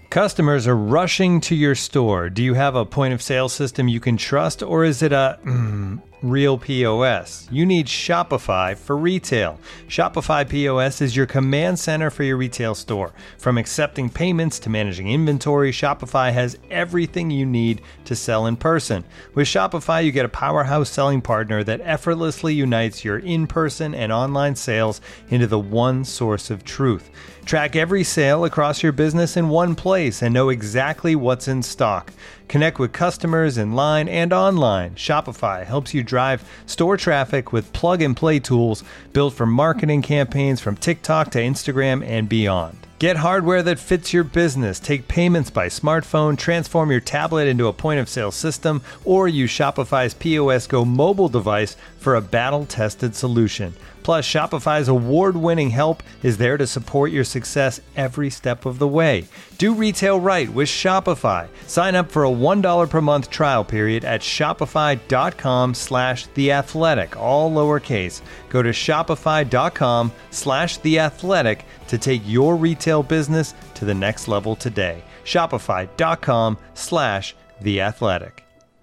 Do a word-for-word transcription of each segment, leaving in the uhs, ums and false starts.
Customers are rushing to your store. Do you have a point of sale system you can trust, or is it a mm, real P O S? You need Shopify for retail. Shopify P O S is your command center for your retail store. From accepting payments to managing inventory, Shopify has everything you need to sell in person. With Shopify, you get a powerhouse selling partner that effortlessly unites your in-person and online sales into the one source of truth. Track every sale across your business in one place and know exactly what's in stock. Connect with customers in line and online. Shopify helps you drive store traffic with plug-and-play tools built for marketing campaigns from TikTok to Instagram and beyond. Get hardware that fits your business. Take payments by smartphone, transform your tablet into a point-of-sale system, or use Shopify's P O S Go mobile device for a battle-tested solution. Plus, Shopify's award-winning help is there to support your success every step of the way. Do retail right with Shopify. Sign up for a one dollar per month trial period at shopify.com slash theathletic, all lowercase. Go to shopify.com slash theathletic to take your retail business to the next level today. Shopify.com slash theathletic.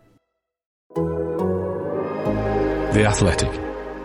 The Athletic.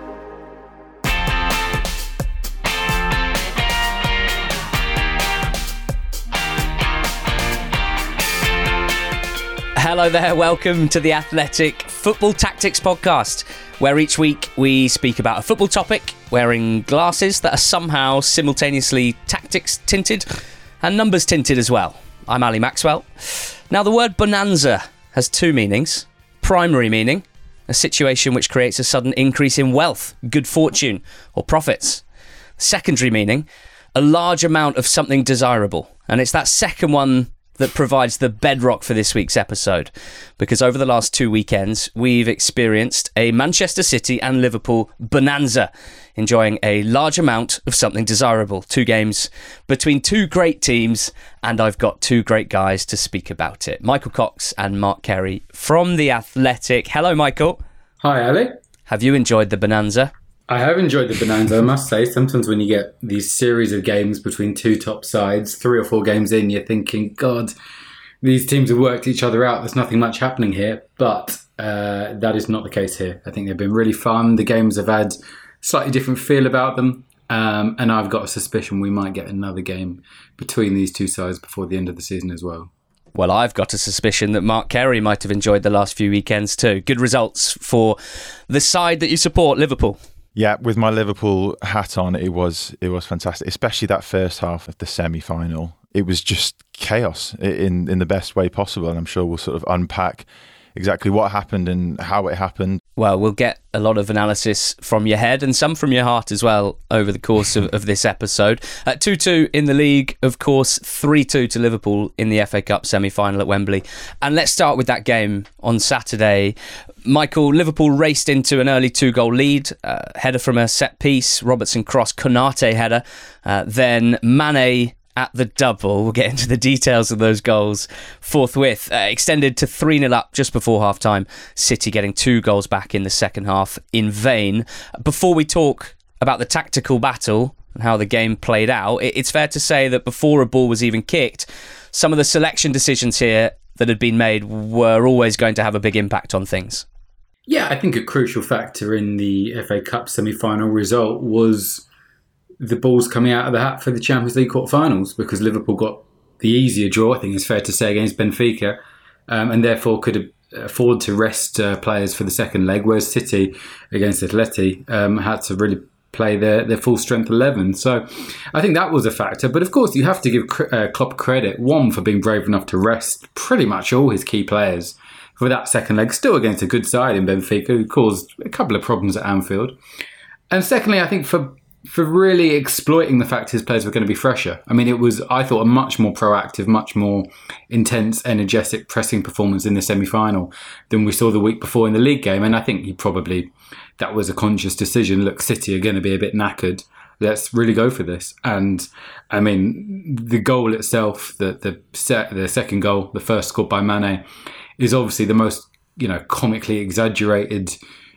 Hello there, welcome to the Athletic Football Tactics Podcast, where each week we speak about a football topic wearing glasses that are somehow simultaneously tactics tinted and numbers tinted as well. I'm Ali Maxwell. Now, the word bonanza has two meanings. Primary meaning, a situation which creates a sudden increase in wealth, good fortune, or profits. Secondary meaning, a large amount of something desirable. And it's that second one that provides the bedrock for this week's episode, because over the last two weekends we've experienced a Manchester City and Liverpool bonanza, enjoying a large amount of something desirable. Two games between two great teams, and I've got two great guys to speak about it. Michael Cox and Mark Carey from The Athletic. Hello, Michael. Hi, Ali. Have you enjoyed the bonanza? I have enjoyed the bonanza, I must say. Sometimes when you get these series of games between two top sides, three or four games in, you're thinking, God, these teams have worked each other out. There's nothing much happening here. But uh, that is not the case here. I think they've been really fun. The games have had slightly different feel about them. Um, and I've got a suspicion we might get another game between these two sides before the end of the season as well. Well, I've got a suspicion that Mark Carey might have enjoyed the last few weekends too. Good results for the side that you support, Liverpool. Yeah, with my Liverpool hat on, it was it was fantastic, especially that first half of the semi-final. It was just chaos in, in the best way possible, and I'm sure we'll sort of unpack exactly what happened and how it happened. Well, we'll get a lot of analysis from your head and some from your heart as well over the course of, of this episode. Uh, two two in the league, of course, three two to Liverpool in the F A Cup semi-final at Wembley. And let's start with that game on Saturday. Michael, Liverpool raced into an early two-goal lead, uh, header from a set piece, Robertson cross, Konate header, uh, then Mane at the double. We'll get into the details of those goals forthwith. Uh, extended to three nil up just before half-time. City getting two goals back in the second half in vain. Before we talk about the tactical battle and how the game played out, it's fair to say that before a ball was even kicked, some of the selection decisions here that had been made were always going to have a big impact on things. Yeah, I think a crucial factor in the F A Cup semi-final result was the balls coming out of the hat for the Champions League quarterfinals, because Liverpool got the easier draw, I think it's fair to say, against Benfica, um, and therefore could afford to rest uh, players for the second leg, whereas City against Atleti um, had to really play their, their full strength eleven. So I think that was a factor. But of course, you have to give uh, Klopp credit, one, for being brave enough to rest pretty much all his key players for that second leg, still against a good side in Benfica, who caused a couple of problems at Anfield. And secondly, I think for for really exploiting the fact his players were going to be fresher. I mean, it was, I thought, a much more proactive, much more intense, energetic pressing performance in the semi-final than we saw the week before in the league game. And I think he probably, that was a conscious decision. Look, City are going to be a bit knackered. Let's really go for this. And I mean, the goal itself, the the, set, the second goal, the first scored by Mane, is obviously the most, you know, comically exaggerated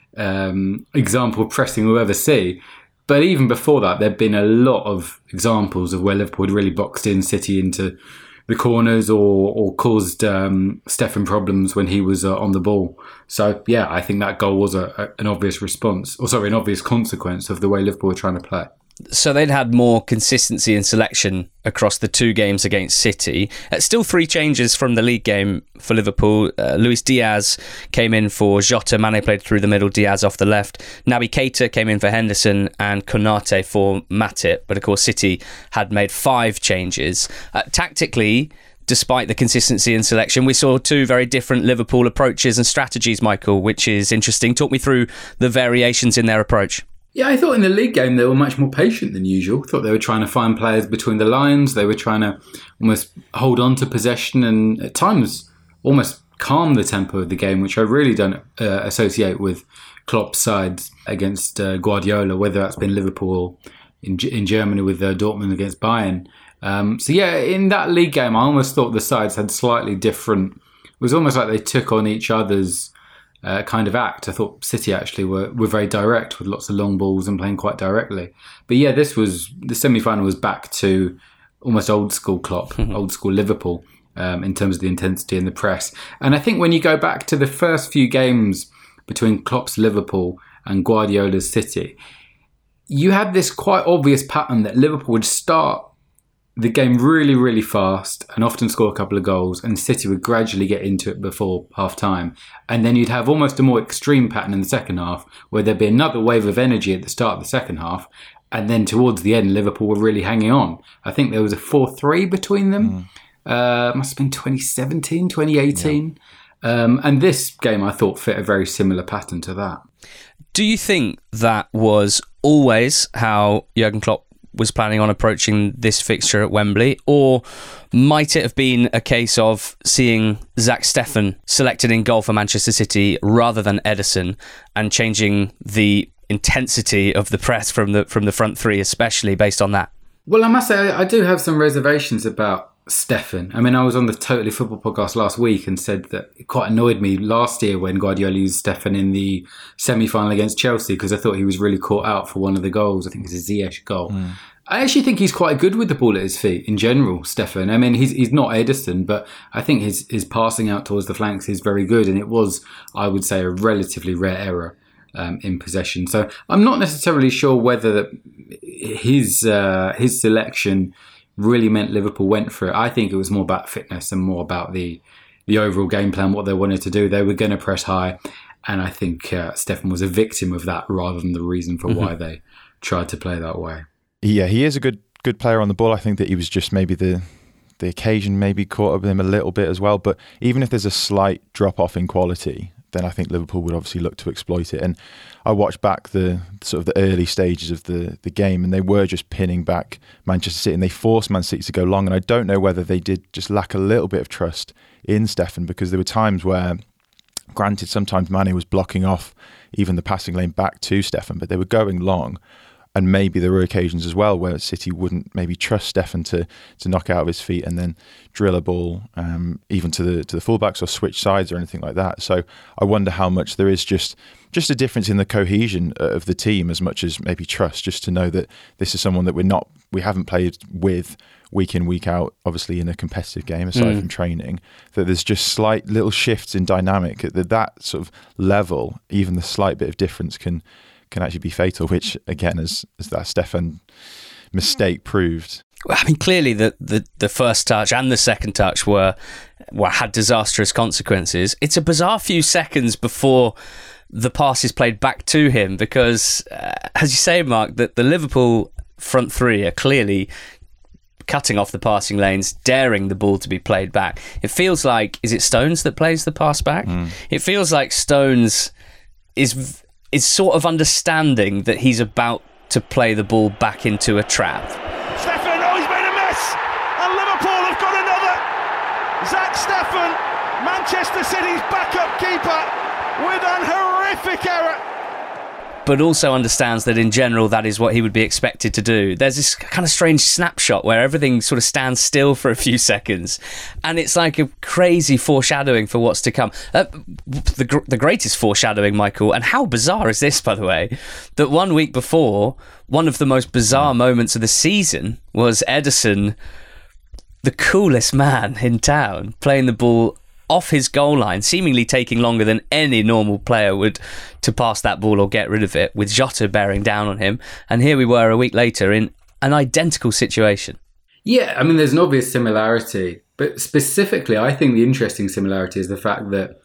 um, example of pressing we'll ever see. But even before that, there'd been a lot of examples of where Liverpool had really boxed in City into the corners or or caused um, Stefan problems when he was uh, on the ball. So yeah, I think that goal was a, a, an obvious response, or sorry, an obvious consequence of the way Liverpool were trying to play. So they'd had more consistency in selection across the two games against City. Uh, still three changes from the league game for Liverpool. Uh, Luis Diaz came in for Jota, Mane played through the middle, Diaz off the left. Naby Keita came in for Henderson and Konate for Matip. But of course, City had made five changes. Uh, tactically, despite the consistency in selection, we saw two very different Liverpool approaches and strategies, Michael, which is interesting. Talk me through the variations in their approach. Yeah, I thought in the league game they were much more patient than usual. I thought they were trying to find players between the lines. They were trying to almost hold on to possession and at times almost calm the tempo of the game, which I really don't uh, associate with Klopp's sides against uh, Guardiola, whether that's been Liverpool or in, in Germany with uh, Dortmund against Bayern. Um, so yeah, in that league game, I almost thought the sides had slightly different. It was almost like they took on each other's Uh, kind of act. I thought City actually were, were very direct with lots of long balls and playing quite directly. But yeah, this was, the semi-final was back to almost old school Klopp, old school Liverpool um, in terms of the intensity and the press. And I think when you go back to the first few games between Klopp's Liverpool and Guardiola's City, you had this quite obvious pattern that Liverpool would start the game really, really fast and often score a couple of goals, and City would gradually get into it before half-time. And then you'd have almost a more extreme pattern in the second half, where there'd be another wave of energy at the start of the second half, and then towards the end, Liverpool were really hanging on. I think there was a four three between them. Mm. Uh, must have been twenty seventeen, twenty eighteen. Yeah. Um, and this game, I thought, fit a very similar pattern to that. Do you think that was always how Jurgen Klopp was planning on approaching this fixture at Wembley, or might it have been a case of seeing Zach Steffen selected in goal for Manchester City rather than Ederson and changing the intensity of the press from the from the front three, especially based on that? Well, I must say I do have some reservations about Steffen. I mean, I was on the Totally Football podcast last week and said that it quite annoyed me last year when Guardiola used Steffen in the semi-final against Chelsea, because I thought he was really caught out for one of the goals. I think it was a Ziyech goal. Mm. I actually think he's quite good with the ball at his feet in general, Steffen. I mean, he's he's not Ederson, but I think his, his passing out towards the flanks is very good. And it was, I would say, a relatively rare error um, in possession. So I'm not necessarily sure whether his uh, his selection really meant Liverpool went for it. I think it was more about fitness and more about the the overall game plan, what they wanted to do. They were going to press high, and I think uh, Steffen was a victim of that rather than the reason for mm-hmm. why they tried to play that way. Yeah, he is a good good player on the ball. I think that he was just maybe the the occasion maybe caught up with him a little bit as well. But even if there's a slight drop off in quality, then I think Liverpool would obviously look to exploit it. And I watched back the sort of the early stages of the, the game, and they were just pinning back Manchester City, and they forced Man City to go long. And I don't know whether they did just lack a little bit of trust in Steffen, because there were times where, granted, sometimes Mane was blocking off even the passing lane back to Steffen, but they were going long. And maybe there were occasions as well where City wouldn't maybe trust Steffen to to knock out of his feet and then drill a ball um, even to the to the fullbacks or switch sides or anything like that. So I wonder how much there is just just a difference in the cohesion of the team as much as maybe trust, just to know that this is someone that we're not we haven't played with week in, week out, obviously in a competitive game aside mm. from training, that there's just slight little shifts in dynamic that that sort of level, even the slight bit of difference can can actually be fatal, which again, as, as that Steffen mistake proved. I mean, clearly the, the, the first touch and the second touch were, were had disastrous consequences. It's a bizarre few seconds before the pass is played back to him, because, uh, as you say, Mark, that the Liverpool front three are clearly cutting off the passing lanes, daring the ball to be played back. It feels like, is it Stones that plays the pass back? Mm. It feels like Stones is is sort of understanding that he's about to play the ball back into a trap. Steffen, oh, he's made a mess, and Liverpool have got another. Zach Steffen, Manchester City's backup keeper, with an horrific error. But also understands that in general that is what he would be expected to do. There's this kind of strange snapshot where everything sort of stands still for a few seconds, and it's like a crazy foreshadowing for what's to come. Uh, the, gr- the greatest foreshadowing, Michael, and how bizarre is this, by the way, that one week before, one of the most bizarre moments of the season was Ederson the coolest man in town, playing the ball off his goal line, seemingly taking longer than any normal player would to pass that ball or get rid of it, with Jota bearing down on him. And here we were a week later in an identical situation. Yeah, I mean, there's an obvious similarity. But specifically, I think the interesting similarity is the fact that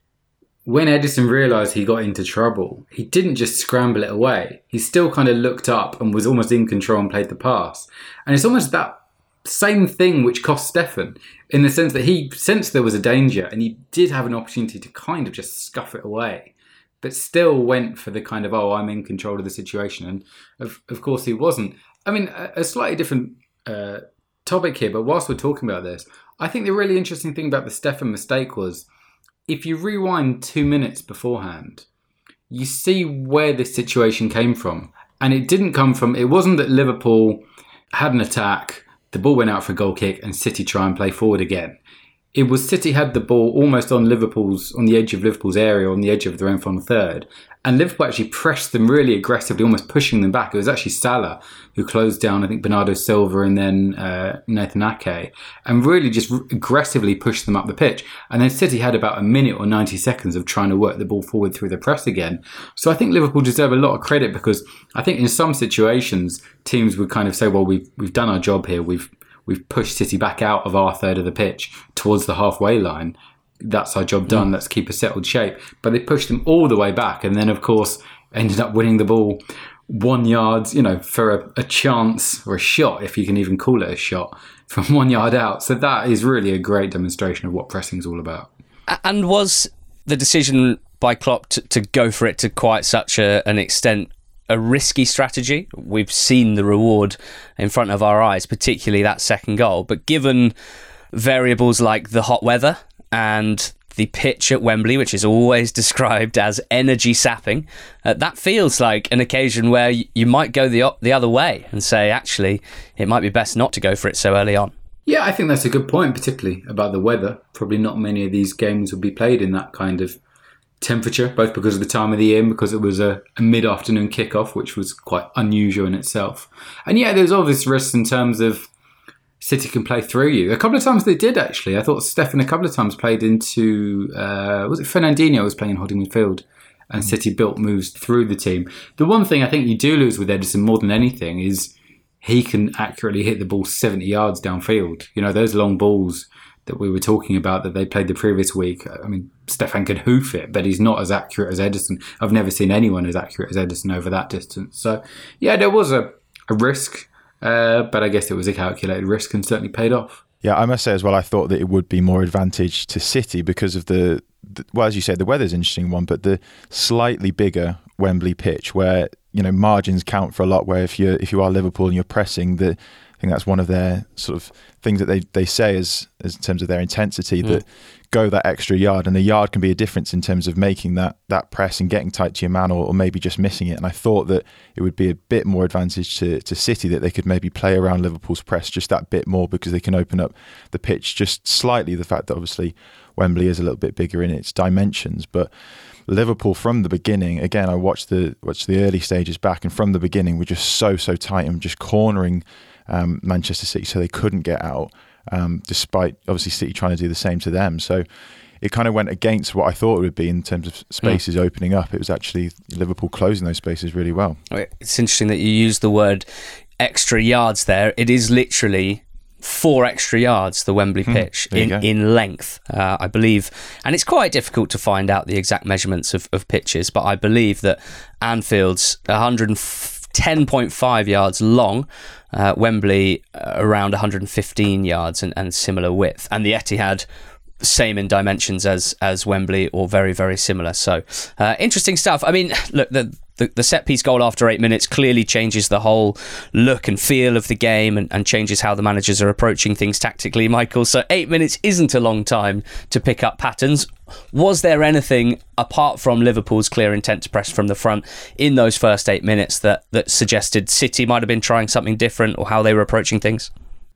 when Ederson realised he got into trouble, he didn't just scramble it away. He still kind of looked up and was almost in control and played the pass. And it's almost that same thing which cost Steffen, in the sense that he sensed there was a danger and he did have an opportunity to kind of just scuff it away, but still went for the kind of, oh, I'm in control of the situation. And of, of course he wasn't. I mean, a, a slightly different uh, topic here, but whilst we're talking about this, I think the really interesting thing about the Steffen mistake was, if you rewind two minutes beforehand, you see where this situation came from. And it didn't come from, it wasn't that Liverpool had an attack, the ball went out for a goal kick and City try and play forward again. It was City had the ball almost on Liverpool's, on the edge of Liverpool's area, on the edge of their own final third. And Liverpool actually pressed them really aggressively, almost pushing them back. It was actually Salah who closed down, I think, Bernardo Silva and then uh, Nathan Ake, and really just aggressively pushed them up the pitch. And then City had about a minute or ninety seconds of trying to work the ball forward through the press again. So I think Liverpool deserve a lot of credit, because I think in some situations, teams would kind of say, well, we've, we've done our job here. We've We've pushed City back out of our third of the pitch towards the halfway line. That's our job done. Mm. Let's keep a settled shape. But they pushed them all the way back, and then, of course, ended up winning the ball one yard, you know, for a, a chance or a shot, if you can even call it a shot, from one yard out. So that is really a great demonstration of what pressing is all about. And was the decision by Klopp to, to go for it to quite such a, an extent a risky strategy? We've seen the reward in front of our eyes, particularly that second goal. But given variables like the hot weather and the pitch at Wembley, which is always described as energy sapping, uh, that feels like an occasion where y- you might go the, o- the other way and say, actually, it might be best not to go for it so early on. Yeah, I think that's a good point, particularly about the weather. Probably not many of these games will be played in that kind of temperature, both because of the time of the year and because it was a, a mid-afternoon kickoff, which was quite unusual in itself. And yeah, there's obvious risks in terms of City can play through you. A couple of times they did, actually. I thought Steffen a couple of times played into, uh, was it Fernandinho was playing holding midfield, and City built moves through the team. The one thing I think you do lose with Ederson more than anything is he can accurately hit the ball seventy yards downfield. You know, those long balls that we were talking about that they played the previous week. I mean, Steffen could hoof it, but he's not as accurate as Ederson. I've never seen anyone as accurate as Ederson over that distance. So, yeah, there was a, a risk, uh, but I guess it was a calculated risk and certainly paid off. Yeah, I must say as well, I thought that it would be more advantage to City because of the, the well, as you said, the weather's an interesting one, but the slightly bigger Wembley pitch where, you know, margins count for a lot, where if you if you are Liverpool and you're pressing, the I think that's one of their sort of things that they, they say as, as in terms of their intensity, mm. that go that extra yard, and a yard can be a difference in terms of making that that press and getting tight to your man, or, or maybe just missing it. And I thought that it would be a bit more advantage to, to City, that they could maybe play around Liverpool's press just that bit more, because they can open up the pitch just slightly. The fact that obviously Wembley is a little bit bigger in its dimensions, but Liverpool from the beginning, again, I watched the watched the early stages back, and from the beginning we're just so so tight and just cornering Um, Manchester City so they couldn't get out, um, despite obviously City trying to do the same to them. So it kind of went against what I thought it would be in terms of spaces mm. opening up. It was actually Liverpool closing those spaces really well. It's interesting that you use the word extra yards there. It is literally four extra yards, the Wembley pitch, mm, in, in length, uh, I believe. And it's quite difficult to find out the exact measurements of, of pitches, but I believe that Anfield's one hundred ten point five yards long, uh, Wembley uh, around one hundred fifteen yards and, and similar width, and the Etihad same in dimensions as as Wembley, or very very similar. So uh, interesting stuff. I mean, look, the, the the set piece goal after eight minutes clearly changes the whole look and feel of the game, and, and changes how the managers are approaching things tactically, Michael. So eight minutes isn't a long time to pick up patterns. Was there anything apart from Liverpool's clear intent to press from the front in those first eight minutes that that suggested City might have been trying something different, or how they were approaching things?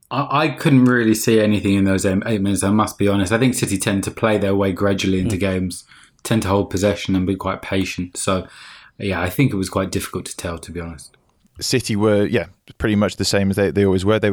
I couldn't really see anything in those eight minutes, I must be honest. I think City tend to play their way gradually into mm. games, tend to hold possession and be quite patient. So, yeah, I think it was quite difficult to tell, to be honest. City were, yeah, pretty much the same as they, they always were. They were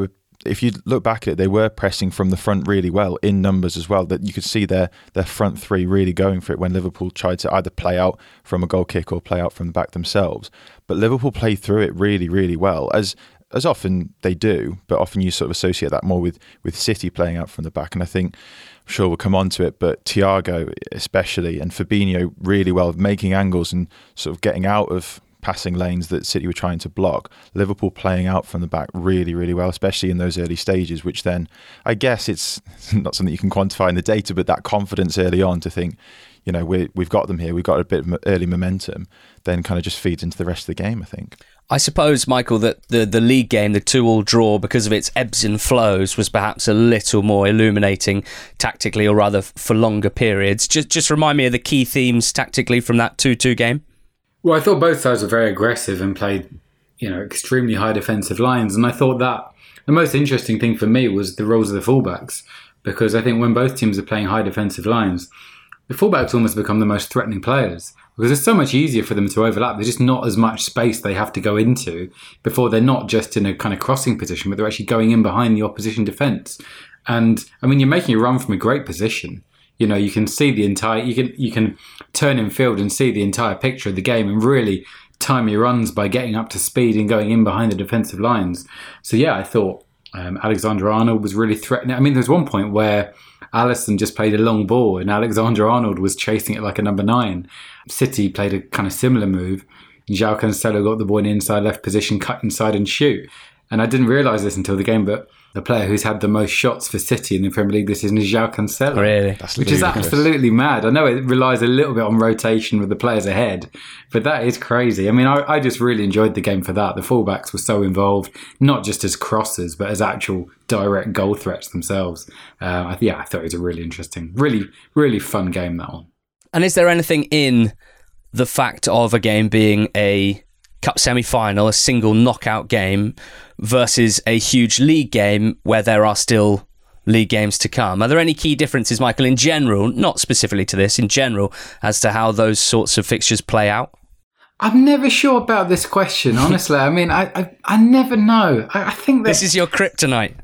if you look back at it, they were pressing from the front really well in numbers as well. That you could see their their front three really going for it when Liverpool tried to either play out from a goal kick or play out from the back themselves. But Liverpool played through it really, really well, as as often they do. But often you sort of associate that more with with City playing out from the back. And I think, I'm sure we'll come on to it, but Thiago especially and Fabinho really well, making angles and sort of getting out of passing lanes that City were trying to block. Liverpool playing out from the back really, really well, especially in those early stages, which then, I guess it's not something you can quantify in the data, but that confidence early on to think, you know, we, we've got them here, we've got a bit of early momentum, then kind of just feeds into the rest of the game, I think. I suppose, Michael, that the, the league game, the two-all draw, because of its ebbs and flows, was perhaps a little more illuminating tactically, or rather for longer periods. Just, just remind me of the key themes tactically from that two-two game. Well, I thought both sides were very aggressive and played, you know, extremely high defensive lines. And I thought that the most interesting thing for me was the roles of the fullbacks, because I think when both teams are playing high defensive lines, the fullbacks almost become the most threatening players, because it's so much easier for them to overlap. There's just not as much space they have to go into before they're not just in a kind of crossing position, but they're actually going in behind the opposition defence. And I mean, you're making a run from a great position. You know, you can see the entire, you can you can turn in field and see the entire picture of the game and really time your runs by getting up to speed and going in behind the defensive lines. So yeah, I thought um, Alexander-Arnold was really threatening. I mean, there's one point where Alisson just played a long ball and Alexander-Arnold was chasing it like a number nine. City played a kind of similar move. João Cancelo got the ball in inside left position, cut inside and shoot. And I didn't realise this until the game, but the player who's had the most shots for City in the Premier League this season is João Cancelo. Really? That's which is ludicrous. absolutely mad. I know it relies a little bit on rotation with the players ahead, but that is crazy. I mean, I, I just really enjoyed the game for that. The fullbacks were so involved, not just as crosses, but as actual direct goal threats themselves. Uh, yeah, I thought it was a really interesting, really, really fun game, that one. And is there anything in the fact of a game being a cup semi-final, a single knockout game, versus a huge league game where there are still league games to come? Are there any key differences, Michael, in general, not specifically to this, in general, as to how those sorts of fixtures play out? I'm never sure about this question, honestly. I mean, I I, I never know. I, I think that This is your kryptonite.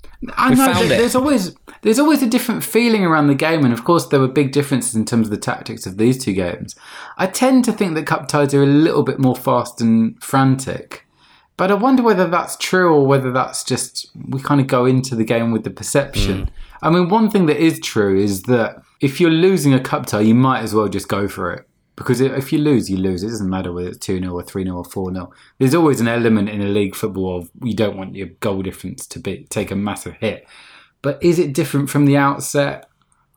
I We know found that it. there's always there's always a different feeling around the game, and of course there were big differences in terms of the tactics of these two games. I tend to think that cup ties are a little bit more fast and frantic, but I wonder whether that's true or whether that's just we kind of go into the game with the perception. Mm. I mean, one thing that is true is that if you're losing a cup tie, you might as well just go for it. Because if you lose, you lose. It doesn't matter whether it's two nil or three nil or four nil. There's always an element in a league football of you don't want your goal difference to be take a massive hit. But is it different from the outset?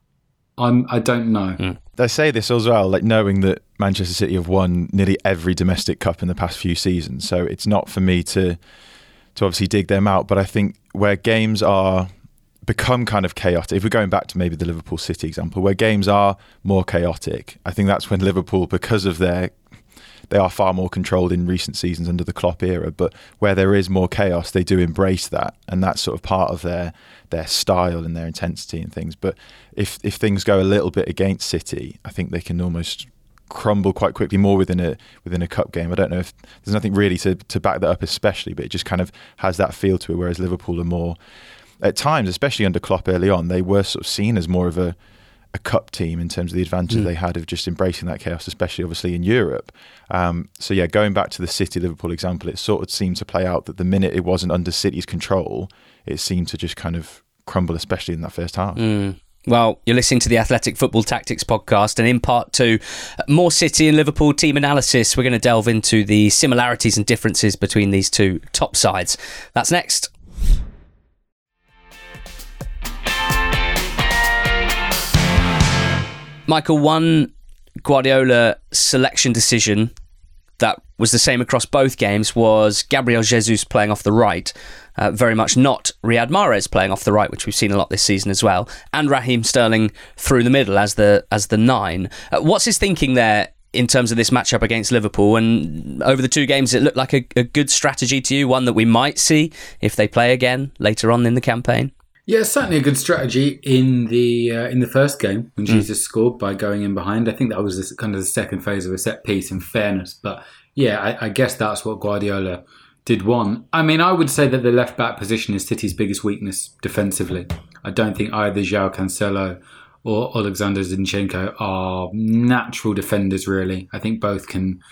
I'm, I don't know. Mm. I say this as well, like knowing that Manchester City have won nearly every domestic cup in the past few seasons. So it's not for me to to obviously dig them out. But I think where games are become kind of chaotic, if we're going back to maybe the Liverpool City example, where games are more chaotic, I think that's when Liverpool, because of their they are far more controlled in recent seasons under the Klopp era, but where there is more chaos, they do embrace that, and that's sort of part of their their style and their intensity and things. But if if things go a little bit against City, I think they can almost crumble quite quickly, more within a within a cup game. I don't know if there's nothing really to, to back that up especially, but it just kind of has that feel to it, whereas Liverpool are more, at times, especially under Klopp early on, they were sort of seen as more of a, a cup team in terms of the advantage mm. they had of just embracing that chaos, especially obviously in Europe. Um, so yeah, going back to the City-Liverpool example, it sort of seemed to play out that the minute it wasn't under City's control, it seemed to just kind of crumble, especially in that first half. Mm. Well, you're listening to the Athletic Football Tactics podcast, and in part two, more City and Liverpool team analysis. We're going to delve into the similarities and differences between these two top sides. That's next. Michael, one Guardiola selection decision that was the same across both games was Gabriel Jesus playing off the right, uh, very much not Riyad Mahrez playing off the right, which we've seen a lot this season as well, and Raheem Sterling through the middle as the as the nine. Uh, what's his thinking there in terms of this matchup against Liverpool? And over the two games, it looked like a, a good strategy to you, one that we might see if they play again later on in the campaign? Yeah, certainly a good strategy in the uh, in the first game when Jesus mm. scored by going in behind. I think that was the, kind of the second phase of a set piece, in fairness. But yeah, I, I guess that's what Guardiola did want. I mean, I would say that the left-back position is City's biggest weakness defensively. I don't think either João Cancelo or Alexander Zinchenko are natural defenders, really. I think both can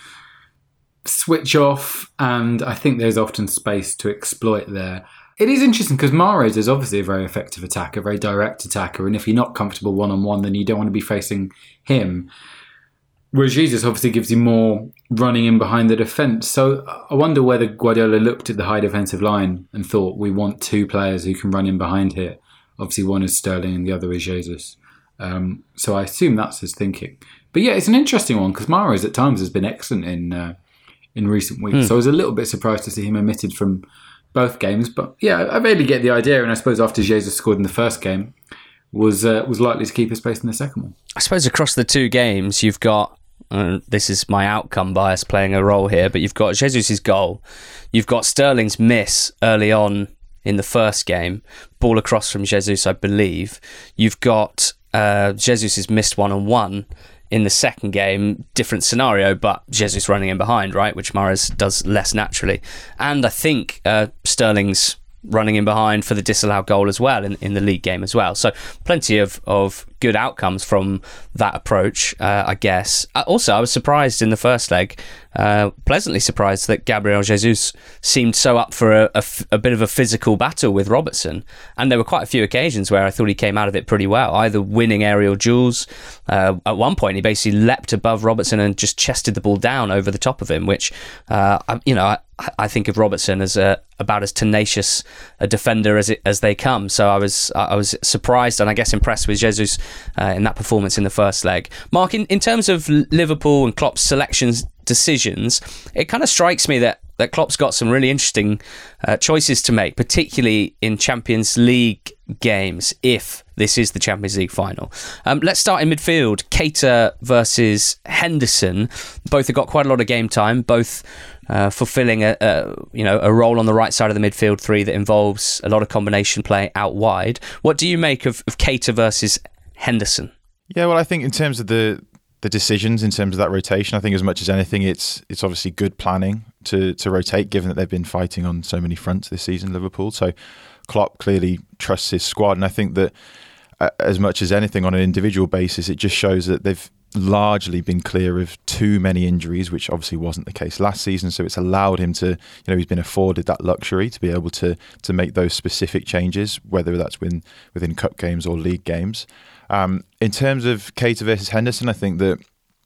switch off, and I think there's often space to exploit there. It is interesting because Mahrez is obviously a very effective attacker, a very direct attacker, and if you're not comfortable one-on-one, then you don't want to be facing him. Whereas Jesus obviously gives you more running in behind the defence. So I wonder whether Guardiola looked at the high defensive line and thought, we want two players who can run in behind here. Obviously one is Sterling and the other is Jesus. Um, so I assume that's his thinking. But yeah, it's an interesting one because Mahrez at times has been excellent in uh, in recent weeks. Mm. So I was a little bit surprised to see him omitted from both games. But yeah, I really get the idea. And I suppose after Jesus scored in the first game, was uh, was likely to keep his place in the second one. I suppose across the two games, you've got, uh, this is my outcome bias playing a role here, but you've got Jesus' goal, you've got Sterling's miss early on in the first game, ball across from Jesus, I believe. You've got uh, Jesus' missed one-on-one in the second game, different scenario, but Jesus running in behind, right, which Mahrez does less naturally. And I think uh, Sterling's running in behind for the disallowed goal as well in, in the league game as well. So plenty of, of good outcomes from that approach, uh, I guess. Also, I was surprised in the first leg, uh, pleasantly surprised that Gabriel Jesus seemed so up for a, a, a bit of a physical battle with Robertson. And there were quite a few occasions where I thought he came out of it pretty well, either winning aerial duels. Uh, at one point, he basically leapt above Robertson and just chested the ball down over the top of him, which, uh, you know, I, I think of Robertson as a, about as tenacious a defender as it, as they come. So I was I was surprised and I guess impressed with Jesus uh, in that performance in the first leg. Mark, in, in terms of Liverpool and Klopp's selections decisions, it kind of strikes me that, that Klopp's got some really interesting uh, choices to make, particularly in Champions League games, if this is the Champions League final. Um, let's start in midfield. Keita versus Henderson. Both have got quite a lot of game time, both Uh, fulfilling a, a you know a role on the right side of the midfield three that involves a lot of combination play out wide. What do you make of, of Keita versus Henderson? Yeah, well, I think in terms of the the decisions, in terms of that rotation, I think as much as anything, it's it's obviously good planning to to rotate, given that they've been fighting on so many fronts this season, Liverpool. So Klopp clearly trusts his squad, and I think that uh, as much as anything on an individual basis, it just shows that they've largely been clear of too many injuries, which obviously wasn't the case last season. So it's allowed him to, you know, he's been afforded that luxury to be able to to make those specific changes, whether that's within, within cup games or league games. Um, in terms of Keita versus Henderson, I think that,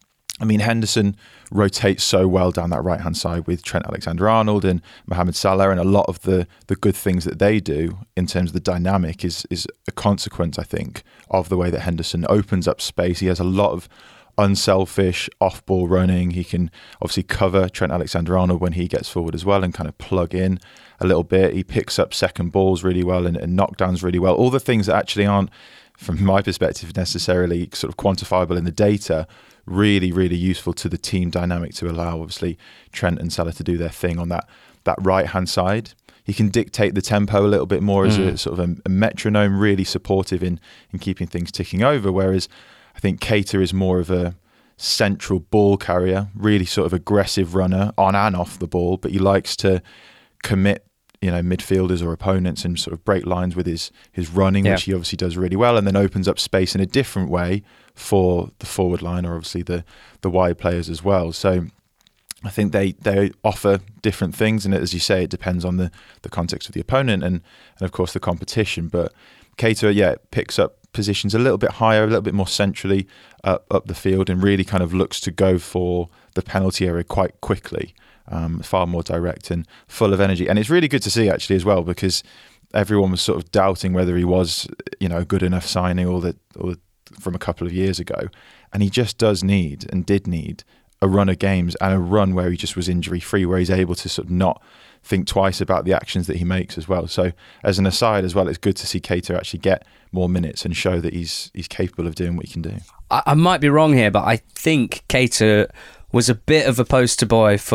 I mean, Henderson rotates so well down that right-hand side with Trent Alexander-Arnold and Mohamed Salah, and a lot of the the good things that they do in terms of the dynamic is is a consequence, I think, of the way that Henderson opens up space. He has a lot of unselfish off-ball running. He can obviously cover Trent Alexander-Arnold when he gets forward as well and kind of plug in a little bit. He picks up second balls really well and, and knockdowns really well. All the things that actually aren't, from my perspective, necessarily sort of quantifiable in the data, really, really useful to the team dynamic to allow, obviously, Trent and Salah to do their thing on that, that right-hand side. He can dictate the tempo a little bit more mm. as a sort of a, a metronome, really supportive in, in keeping things ticking over, whereas I think Keita is more of a central ball carrier, really sort of aggressive runner on and off the ball, but he likes to commit, you know, midfielders or opponents and sort of break lines with his his running, yeah. which he obviously does really well, and then opens up space in a different way for the forward line or obviously the the wide players as well. So I think they they offer different things, and as you say, it depends on the the context of the opponent and and of course the competition. But Keita, yeah, picks up positions a little bit higher, a little bit more centrally up, up the field, and really kind of looks to go for the penalty area quite quickly, um, far more direct and full of energy. And it's really good to see actually as well, because everyone was sort of doubting whether he was, you know, a good enough signing or that or from a couple of years ago. And he just does need and did need a run of games and a run where he just was injury free, where he's able to sort of not think twice about the actions that he makes as well. So as an aside as well, it's good to see Keita actually get more minutes and show that he's he's capable of doing what he can do. I, I might be wrong here, but I think Keita was a bit of a poster boy for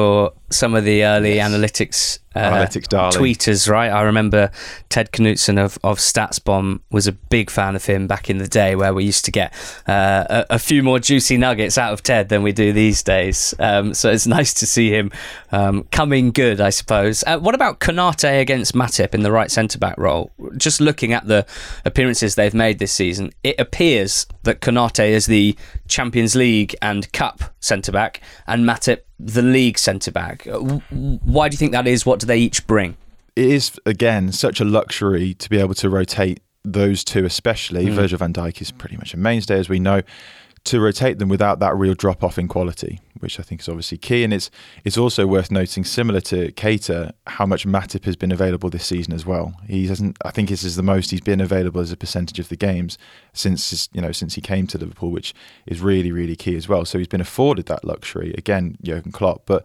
some of the early yes. analytics, uh, analytics tweeters, right? I remember Ted Knutson of, of StatsBomb was a big fan of him back in the day, where we used to get uh, a, a few more juicy nuggets out of Ted than we do these days. Um, so it's nice to see him um, coming good, I suppose. Uh, what about Konate against Matip in the right centre-back role? Just looking at the appearances they've made this season, it appears that Konate is the Champions League and Cup centre-back and Matip the league centre-back. Why do you think that is? What do they each bring? It is, again, such a luxury to be able to rotate those two, especially. Mm. Virgil van Dijk is pretty much a mainstay, as we know, to rotate them without that real drop-off in quality, which I think is obviously key. And it's it's also worth noting, similar to Keita, how much Matip has been available this season as well. He hasn't. I think this is the most he's been available as a percentage of the games since you know since he came to Liverpool, which is really really key as well. So he's been afforded that luxury again, Jurgen Klopp. But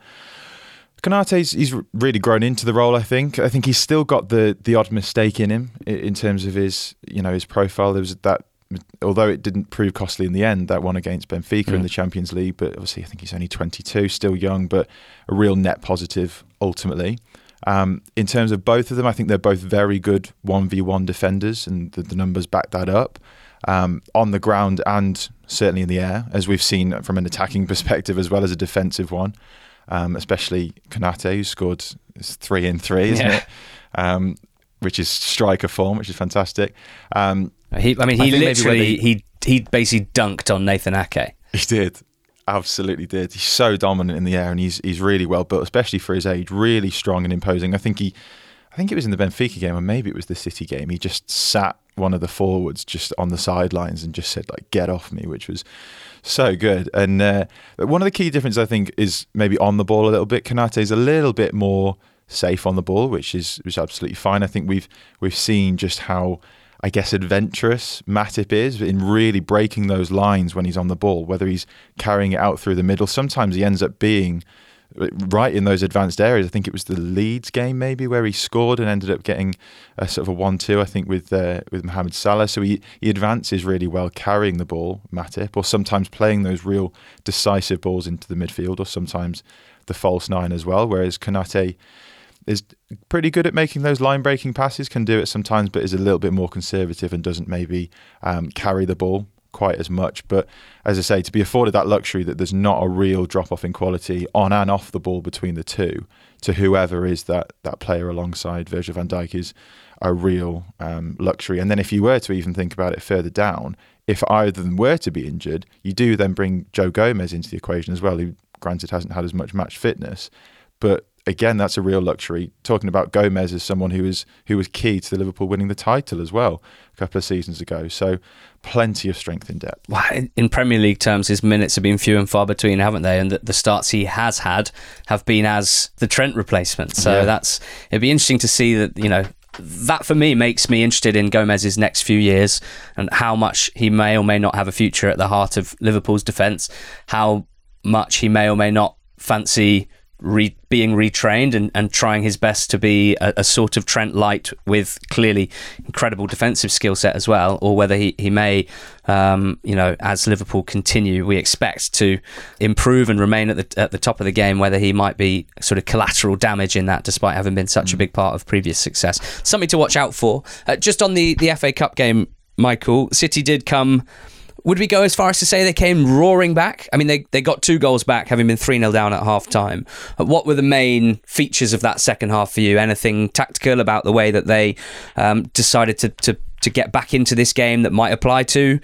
Konate's he's really grown into the role. I think. I think he's still got the the odd mistake in him in terms of his you know his profile. There was that. Although it didn't prove costly in the end, that one against Benfica mm. in the Champions League, but obviously I think he's only twenty-two, still young, but a real net positive ultimately. Um, in terms of both of them, I think they're both very good one v one defenders, and the, the numbers back that up. Um, on the ground and certainly in the air, as we've seen from an attacking perspective as well as a defensive one, um, especially Konate, who scored three in three, isn't yeah. it? Um, which is striker form, which is fantastic. Um, He, I mean, he I literally they, he he basically dunked on Nathan Ake. He did, absolutely did. He's so dominant in the air, and he's he's really well built, especially for his age. Really strong and imposing. I think he, I think it was in the Benfica game, or maybe it was the City game. He just sat one of the forwards just on the sidelines and just said like, "Get off me," which was so good. And uh, one of the key differences I think is maybe on the ball a little bit. Konate's a little bit more safe on the ball, which is which is absolutely fine. I think we've we've seen just how, I guess, adventurous Matip is in really breaking those lines when he's on the ball, whether he's carrying it out through the middle. Sometimes he ends up being right in those advanced areas. I think it was the Leeds game maybe where he scored and ended up getting a sort of a one two, I think, with uh, with Mohamed Salah. So he, he advances really well carrying the ball, Matip, or sometimes playing those real decisive balls into the midfield, or sometimes the false nine as well, whereas Konate is pretty good at making those line-breaking passes, can do it sometimes, but is a little bit more conservative and doesn't maybe um, carry the ball quite as much. But as I say, to be afforded that luxury that there's not a real drop-off in quality on and off the ball between the two, to whoever is that that player alongside Virgil van Dijk, is a real um, luxury. And then if you were to even think about it further down, if either of them were to be injured, you do then bring Joe Gomez into the equation as well, who granted hasn't had as much match fitness, but again, that's a real luxury. Talking about Gomez as someone who was who was key to the Liverpool winning the title as well a couple of seasons ago. So plenty of strength in depth. Well, in Premier League terms, his minutes have been few and far between, haven't they? And the, the starts he has had have been as the Trent replacement. So yeah. that's it'd be interesting to see that, you know, that for me makes me interested in Gomez's next few years and how much he may or may not have a future at the heart of Liverpool's defence, how much he may or may not fancy Re- being retrained and, and trying his best to be a, a sort of Trent light with clearly incredible defensive skill set as well, or whether he, he may, um, you know, as Liverpool continue, we expect to improve and remain at the at the top of the game, whether he might be sort of collateral damage in that, despite having been such mm. a big part of previous success. Something to watch out for. Uh, just on the, the F A Cup game, Michael, City did come... Would we go as far as to say they came roaring back? I mean, they, they got two goals back, having been three nil down at half-time. What were the main features of that second half for you? Anything tactical about the way that they um, decided to, to, to get back into this game that might apply to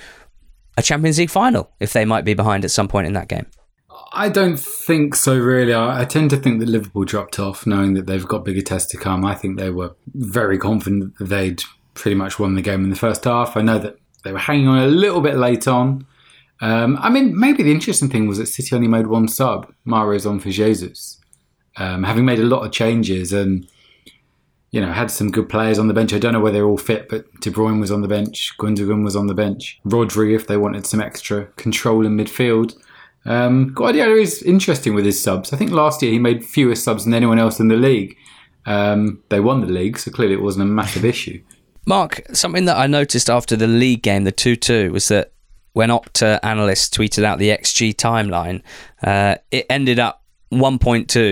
a Champions League final, if they might be behind at some point in that game? I don't think so, really. I, I tend to think that Liverpool dropped off, knowing that they've got bigger tests to come. I think they were very confident that they'd pretty much won the game in the first half. I know that they were hanging on a little bit late on. Um, I mean, maybe the interesting thing was that City only made one sub. Mahrez on for Jesus. Um, having made a lot of changes and, you know, had some good players on the bench. I don't know whether they're all fit, but De Bruyne was on the bench. Gundogan was on the bench. Rodri, if they wanted some extra control in midfield. Um, Guardiola is interesting with his subs. I think last year he made fewer subs than anyone else in the league. Um, they won the league, so clearly it wasn't a massive issue. Mark, something that I noticed after the league game, the two two, was that when Opta analysts tweeted out the X G timeline, uh, it ended up one point two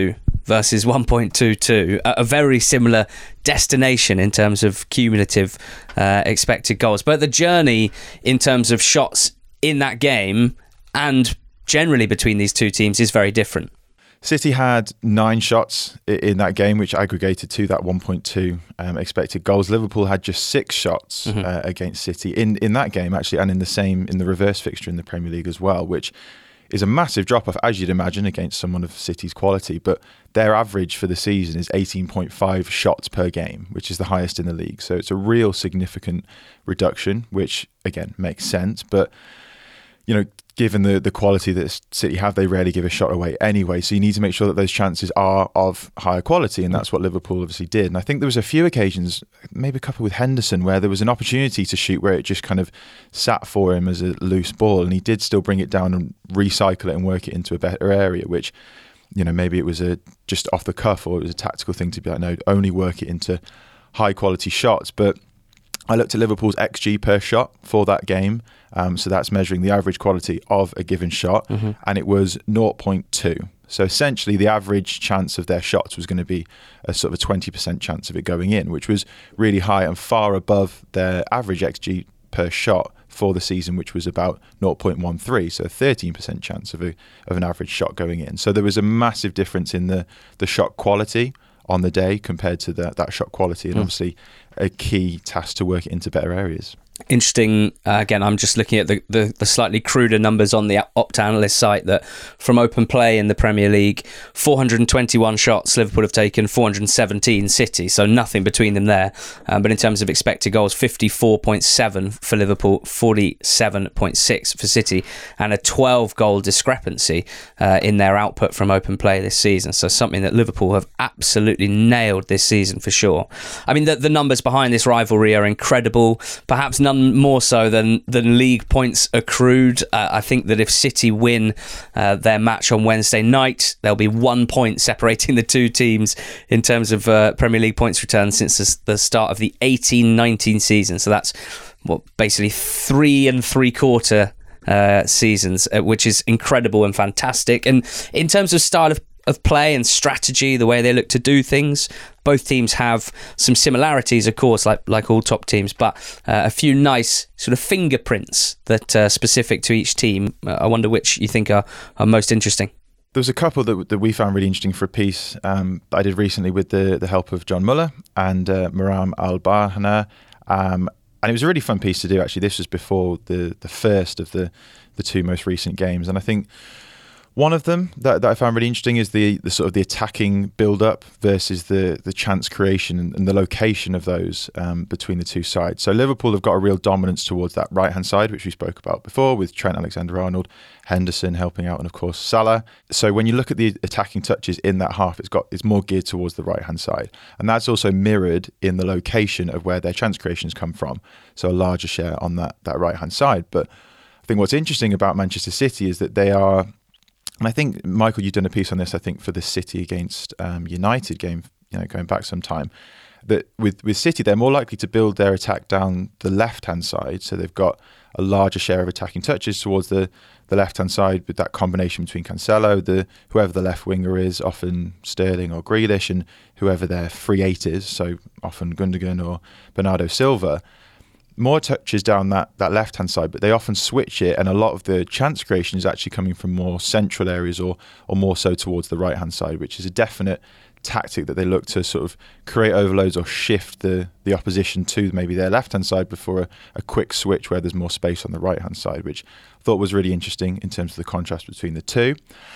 versus one point two two, a very similar destination in terms of cumulative uh, expected goals. But the journey in terms of shots in that game and generally between these two teams is very different. City had nine shots in that game, which aggregated to that one point two um, expected goals. Liverpool had just six shots mm-hmm. uh, against City in, in that game, actually, and in the same in the reverse fixture in the Premier League as well, which is a massive drop-off, as you'd imagine, against someone of City's quality. But their average for the season is eighteen point five shots per game, which is the highest in the league. So it's a real significant reduction, which, again, makes sense. But, you know, given the, the quality that City have, they rarely give a shot away anyway. So you need to make sure that those chances are of higher quality, and that's what Liverpool obviously did. And I think there was a few occasions, maybe a couple with Henderson, where there was an opportunity to shoot where it just kind of sat for him as a loose ball, and he did still bring it down and recycle it and work it into a better area, which, you know, maybe it was a just off the cuff, or it was a tactical thing to be like, no, only work it into high quality shots. But I looked at Liverpool's X G per shot for that game. Um, so that's measuring the average quality of a given shot, mm-hmm. and it was zero point two. So essentially the average chance of their shots was going to be a sort of a twenty percent chance of it going in, which was really high and far above their average X G per shot for the season, which was about zero point one three, so a thirteen percent chance of a, of an average shot going in. So there was a massive difference in the, the shot quality on the day compared to the, that shot quality, and mm. obviously a key task to work it into better areas. Interesting. Uh, again, I'm just looking at the, the, the slightly cruder numbers on the Opta Analyst site that from open play in the Premier League, four hundred twenty-one shots Liverpool have taken, four hundred seventeen City, so nothing between them there. Um, but in terms of expected goals, fifty-four point seven for Liverpool, forty-seven point six for City, and a twelve goal discrepancy uh, in their output from open play this season. So something that Liverpool have absolutely nailed this season for sure. I mean, the, the numbers behind this rivalry are incredible, perhaps none more so than, than league points accrued. Uh, I think that if City win uh, their match on Wednesday night, there'll be one point separating the two teams in terms of uh, Premier League points return since the, the start of the eighteen nineteen season. So that's what basically three and three quarter uh, seasons, uh, which is incredible and fantastic. And in terms of style of of play and strategy, the way they look to do things, both teams have some similarities, of course, like like all top teams, but uh, a few nice sort of fingerprints that are specific to each team. Uh, I wonder which you think are, are most interesting. There was a couple that, that we found really interesting for a piece um, I did recently with the, the help of John Muller and uh, Maram Al-Bahna. Um, and it was a really fun piece to do, actually. This was before the, the first of the, the two most recent games. And I think one of them that, that I found really interesting is the, the sort of the attacking build-up versus the the chance creation and, and the location of those um, between the two sides. So Liverpool have got a real dominance towards that right-hand side, which we spoke about before, with Trent Alexander-Arnold, Henderson helping out, and of course Salah. So when you look at the attacking touches in that half, it's got it's more geared towards the right-hand side, and that's also mirrored in the location of where their chance creations come from. So a larger share on that that right-hand side. But I think what's interesting about Manchester City is that they are. And I think, Michael, you've done a piece on this, I think, for the City against um, United game, you know, going back some time, that with, with City, they're more likely to build their attack down the left-hand side. So they've got a larger share of attacking touches towards the, the left-hand side with that combination between Cancelo, the whoever the left winger is, often Sterling or Grealish, and whoever their free eight is, so often Gundogan or Bernardo Silva. More touches down that, that left-hand side, but they often switch it, and a lot of the chance creation is actually coming from more central areas or or more so towards the right-hand side, which is a definite tactic that they look to sort of create overloads or shift the, the opposition to maybe their left-hand side before a, a quick switch where there's more space on the right-hand side, which I thought was really interesting in terms of the contrast between the two.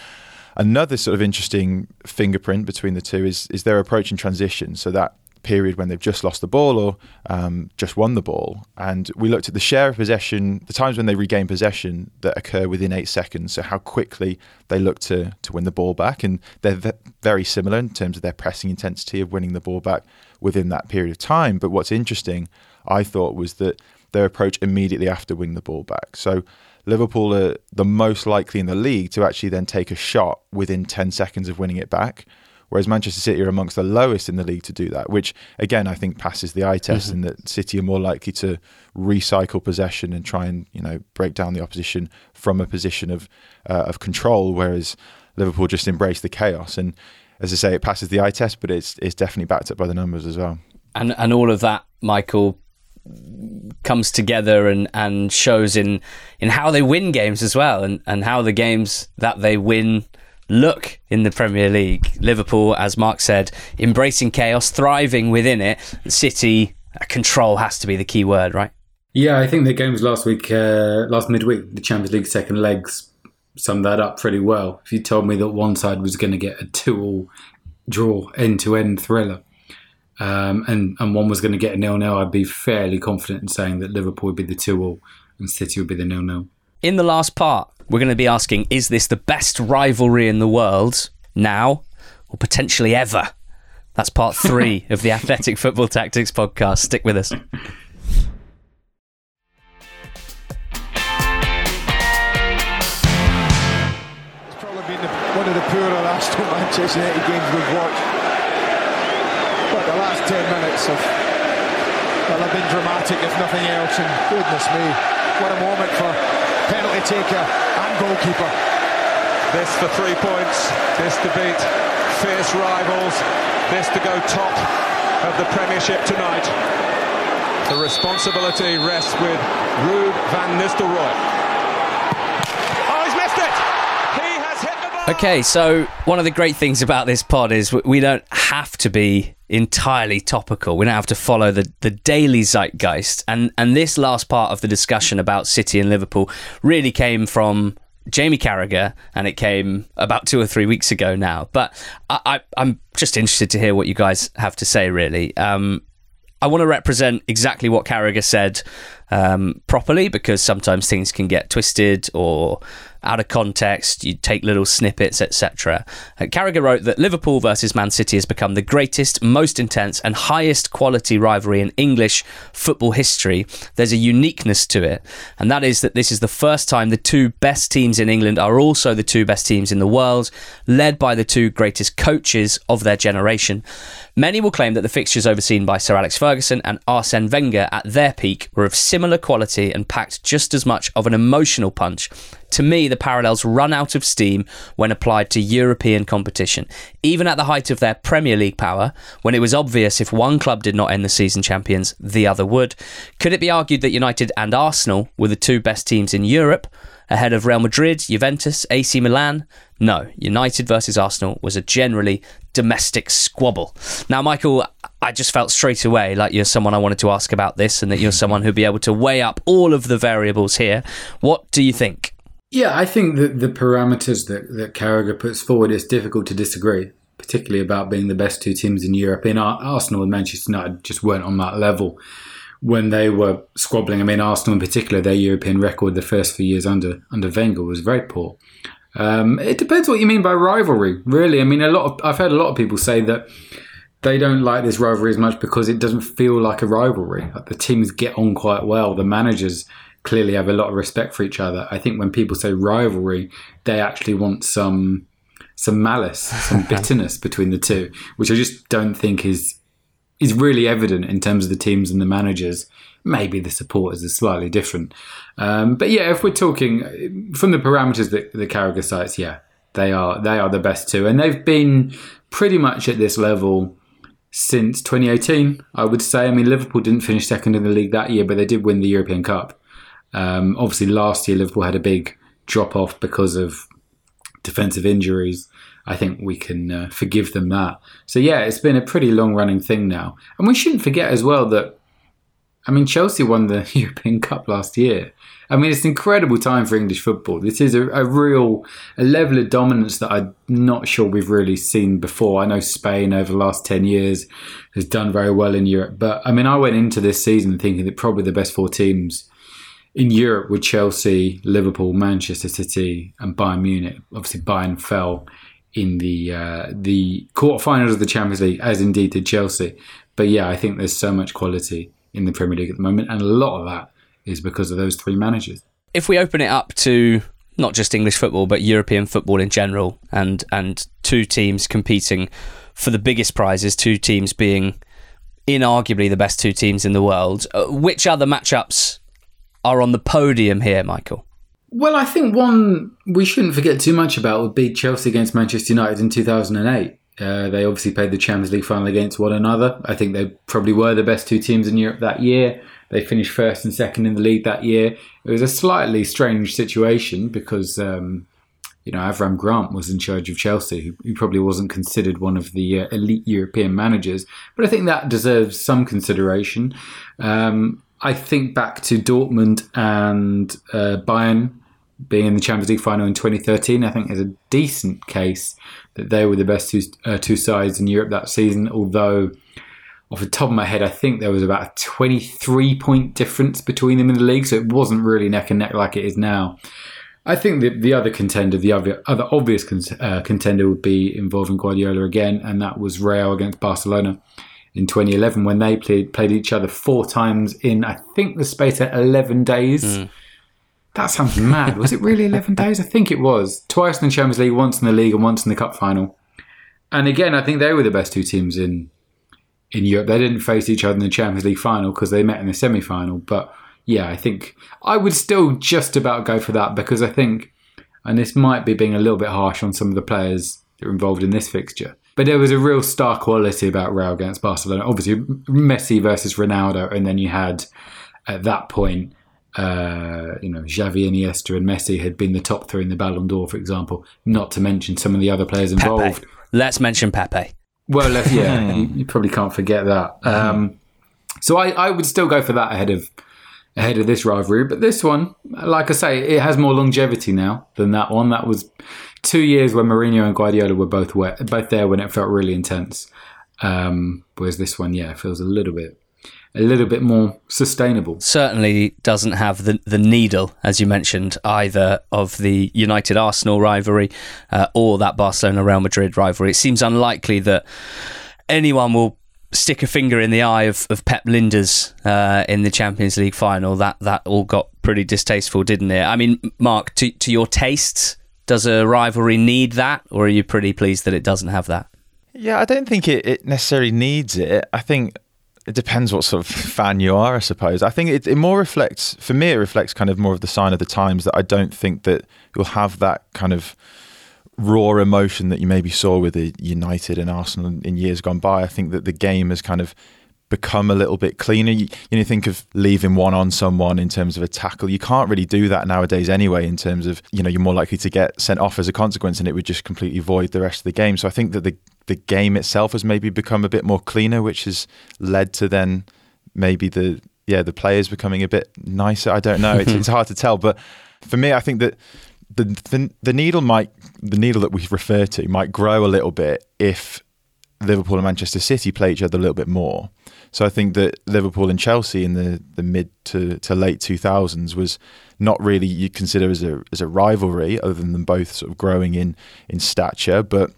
Another sort of interesting fingerprint between the two is is their approach in transition, so that period when they've just lost the ball or um, just won the ball. And we looked at the share of possession, the times when they regain possession that occur within eight seconds, so how quickly they look to to win the ball back. And they're v- very similar in terms of their pressing intensity of winning the ball back within that period of time. But what's interesting, I thought, was that their approach immediately after winning the ball back. So Liverpool are the most likely in the league to actually then take a shot within ten seconds of winning it back, whereas Manchester City are amongst the lowest in the league to do that, which, again, I think passes the eye test, mm-hmm. in that City are more likely to recycle possession and try and, you know, break down the opposition from a position of uh, of control, whereas Liverpool just embrace the chaos. And as I say, it passes the eye test, but it's it's definitely backed up by the numbers as well. And and all of that, Michael, comes together and, and shows in in how they win games as well, and, and how the games that they win look in the Premier League. Liverpool, as Mark said, embracing chaos, thriving within it. City, control has to be the key word, right? Yeah, I think the games last week, uh, last midweek, the Champions League second legs summed that up pretty well. If you told me that one side was going to get a two-all draw, end-to-end thriller, um, and, and one was going to get a nil-nil, I'd be fairly confident in saying that Liverpool would be the two-all and City would be the nil-nil. In the last part, we're going to be asking, is this the best rivalry in the world now or potentially ever? That's part three of the Athletic Football Tactics podcast. Stick with us. One of the poorer Arsenal Manchester United games we've watched. But the last ten minutes have, well, have been dramatic, if nothing else. And goodness me, what a moment for penalty taker and goalkeeper. This for three points, this to beat fierce rivals, this to go top of the Premiership tonight. The responsibility rests with Ruud van Nistelrooy. Okay, so one of the great things about this pod is we don't have to be entirely topical. We don't have to follow the, the daily zeitgeist. And and this last part of the discussion about City and Liverpool really came from Jamie Carragher, and it came about two or three weeks ago now. But I, I, I'm just interested to hear what you guys have to say, really. Um, I want to represent exactly what Carragher said um, properly, because sometimes things can get twisted or out of context. You take little snippets, et cetera. Uh, Carragher wrote that Liverpool versus Man City has become the greatest, most intense and highest quality rivalry in English football history. There's a uniqueness to it, and that is that this is the first time the two best teams in England are also the two best teams in the world, led by the two greatest coaches of their generation. Many will claim that the fixtures overseen by Sir Alex Ferguson and Arsene Wenger at their peak were of similar quality and packed just as much of an emotional punch. To me, the parallels run out of steam when applied to European competition. Even at the height of their Premier League power, when it was obvious if one club did not end the season champions, the other would. Could it be argued that United and Arsenal were the two best teams in Europe, ahead of Real Madrid, Juventus, A C Milan? No, United versus Arsenal was a generally domestic squabble. Now, Michael, I just felt straight away like you're someone I wanted to ask about this, and that you're someone who'd be able to weigh up all of the variables here. What do you think? Yeah, I think that the parameters that, that Carragher puts forward, it's difficult to disagree, particularly about being the best two teams in Europe. In Arsenal and Manchester United just weren't on that level when they were squabbling. I mean, Arsenal in particular, their European record the first few years under under Wenger was very poor. Um, it depends what you mean by rivalry, really. I mean, a lot of I've heard a lot of people say that they don't like this rivalry as much because it doesn't feel like a rivalry. Like the teams get on quite well. The managers clearly have a lot of respect for each other. I think when people say rivalry, they actually want some some malice, some bitterness between the two, which I just don't think is is really evident in terms of the teams and the managers. Maybe the supporters are slightly different. Um, but yeah, if we're talking from the parameters that the Carragher cites, yeah, they are they are the best two. And they've been pretty much at this level since twenty eighteen, I would say. I mean, Liverpool didn't finish second in the league that year, but they did win the European Cup. Um, obviously, last year, Liverpool had a big drop-off because of defensive injuries. I think we can uh, forgive them that. So yeah, it's been a pretty long-running thing now. And we shouldn't forget as well that, I mean, Chelsea won the European Cup last year. I mean, it's an incredible time for English football. This is a, a real a level of dominance that I'm not sure we've really seen before. I know Spain over the last ten years has done very well in Europe. But I mean, I went into this season thinking that probably the best four teams in Europe were Chelsea, Liverpool, Manchester City and Bayern Munich. Obviously, Bayern fell in the uh, the quarterfinals of the Champions League, as indeed did Chelsea. But yeah, I think there's so much quality in the Premier League at the moment, and a lot of that is because of those three managers. If we open it up to not just English football, but European football in general, and and two teams competing for the biggest prizes, two teams being inarguably the best two teams in the world, uh, which other matchups are on the podium here, Michael? Well, I think one we shouldn't forget too much about would be Chelsea against Manchester United in two thousand eight. Uh, they obviously played the Champions League final against one another. I think they probably were the best two teams in Europe that year. They finished first and second in the league that year. It was a slightly strange situation because, um, you know, Avram Grant was in charge of Chelsea, who, who probably wasn't considered one of the uh, elite European managers. But I think that deserves some consideration. Um, I think back to Dortmund and uh, Bayern being in the Champions League final in twenty thirteen. I think there's a decent case that they were the best two, uh, two sides in Europe that season, although off the top of my head, I think there was about a twenty-three point difference between them in the league, so it wasn't really neck and neck like it is now. I think the, the other contender, the other, other obvious con- uh, contender would be involving Guardiola again, and that was Real against Barcelona in twenty eleven when they played, played each other four times in, I think, the space of eleven days. Mm. That sounds mad. Was it really eleven days? I think it was. Twice in the Champions League, once in the league and once in the cup final. And again, I think they were the best two teams in in Europe. They didn't face each other in the Champions League final because they met in the semi-final. But yeah, I think I would still just about go for that because I think, and this might be being a little bit harsh on some of the players that are involved in this fixture, but there was a real star quality about Real against Barcelona. Obviously, Messi versus Ronaldo, and then you had, at that point, Uh, you know, Xavi, Iniesta and Messi had been the top three in the Ballon d'Or, for example, not to mention some of the other players involved. Pepe. Let's mention Pepe. Well, yeah, you, you probably can't forget that. Um, so I, I would still go for that ahead of ahead of this rivalry. But this one, like I say, it has more longevity now than that one. That was two years when Mourinho and Guardiola were both wet, both there when it felt really intense. Um, whereas this one, yeah, feels a little bit a little bit more sustainable. Certainly doesn't have the, the needle, as you mentioned, either of the United-Arsenal rivalry uh, or that Barcelona-Real Madrid rivalry. It seems unlikely that anyone will stick a finger in the eye of, of Pep Lijnders uh, in the Champions League final. That that all got pretty distasteful, didn't it? I mean, Mark, to, to your tastes, does a rivalry need that, or are you pretty pleased that it doesn't have that? Yeah, I don't think it, it necessarily needs it. I think it depends what sort of fan you are, I suppose. I think it, it more reflects, for me, it reflects kind of more of the sign of the times that I don't think that you'll have that kind of raw emotion that you maybe saw with the United and Arsenal in years gone by. I think that the game has kind of become a little bit cleaner. You, you know, think of leaving one on someone in terms of a tackle. You can't really do that nowadays anyway, in terms of, you know, you're more likely to get sent off as a consequence and it would just completely void the rest of the game. So I think that the the game itself has maybe become a bit more cleaner, which has led to then maybe the yeah the players becoming a bit nicer. I don't know. It's, it's hard to tell. But for me, I think that the, the the needle might the needle that we refer to might grow a little bit if Liverpool and Manchester City play each other a little bit more. So I think that Liverpool and Chelsea in the, the mid to, to late two thousands was not really you consider as a as a rivalry, other than them both sort of growing in in stature, but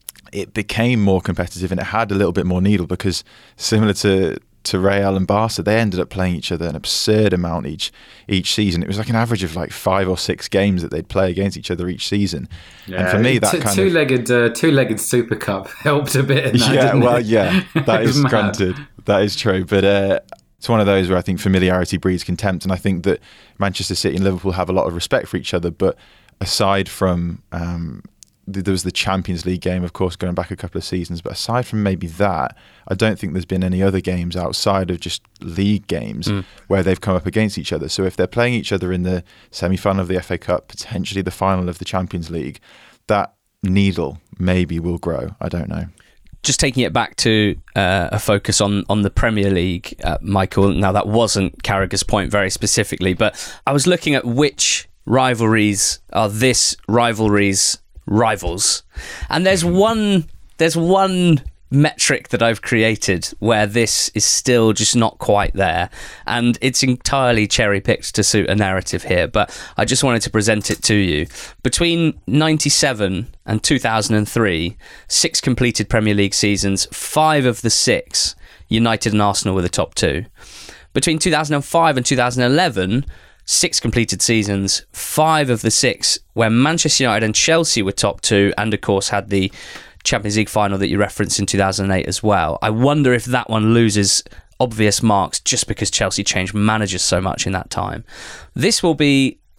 it became more competitive and it had a little bit more needle because, similar to to Real and Barca, they ended up playing each other an absurd amount each each season. It was like an average of like five or six games that they'd play against each other each season. Yeah, and for me, that t- kind two-legged, of... Uh, two-legged Super Cup helped a bit in that, yeah, didn't well, it? yeah, that is mad. granted. That is true. But uh, it's one of those where I think familiarity breeds contempt. And I think that Manchester City and Liverpool have a lot of respect for each other. But aside from... Um, there was the Champions League game, of course, going back a couple of seasons. But aside from maybe that, I don't think there's been any other games outside of just league games mm. where they've come up against each other. So if they're playing each other in the semi-final of the F A Cup, potentially the final of the Champions League, that needle maybe will grow. I don't know. Just taking it back to uh, a focus on, on the Premier League, uh, Michael. Now, that wasn't Carragher's point very specifically, but I was looking at which rivalries are this rivalry's rivals, and there's one there's one metric that I've created where this is still just not quite there, and it's entirely cherry picked to suit a narrative here, but I just wanted to present it to you. Between ninety-seven and two thousand three, six completed Premier League seasons, five of the six United and Arsenal were the top two. Between two thousand five and two thousand eleven, six completed seasons, five of the six where Manchester United and Chelsea were top two, and of course had the Champions League final that you referenced in two thousand eight as well. I wonder if that one loses obvious marks just because Chelsea changed managers so much in that time. This will be